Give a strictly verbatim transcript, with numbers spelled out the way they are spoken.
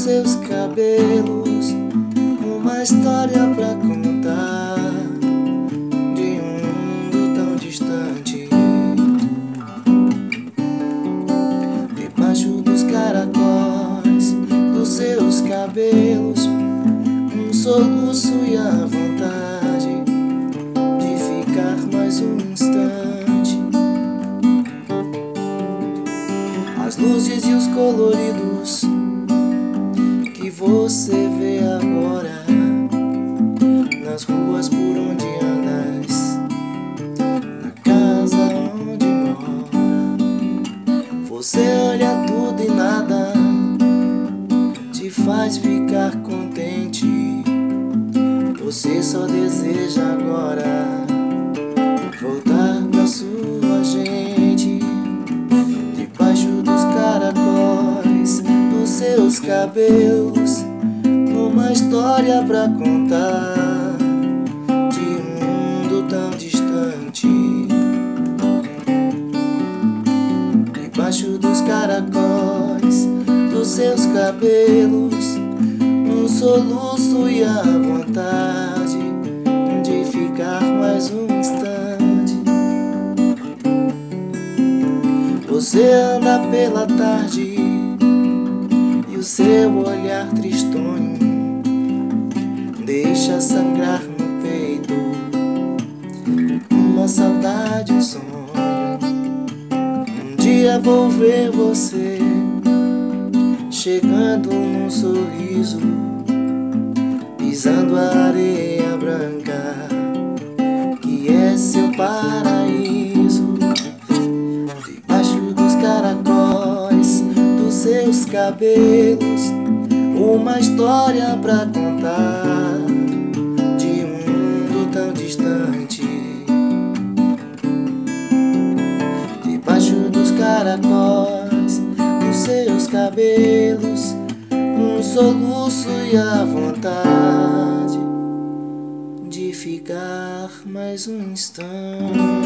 seus cabelos, uma história pra contar de um mundo tão distante. Debaixo dos caracóis dos seus cabelos, um soluço e a vontade de ficar mais um instante. As luzes e os coloridos que você vê agora nas ruas por onde andas, na casa onde mora. Você olha tudo e nada te faz ficar contente. Você só deseja agora voltar pra sua gente. Debaixo dos caracóis dos seus cabelos, uma história pra contar de um mundo tão distante. Debaixo dos caracóis dos seus cabelos, um soluço e a vontade de ficar mais um instante. Você anda pela tarde e o seu olhar tristonho deixa sangrar no peito uma saudade, um sonho. Um dia vou ver você chegando num sorriso, pisando a areia branca que é seu paraíso. Debaixo dos caracóis dos seus cabelos, uma história pra contar de um mundo tão distante. Debaixo dos caracóis dos seus cabelos, um soluço e a vontade de ficar mais um instante.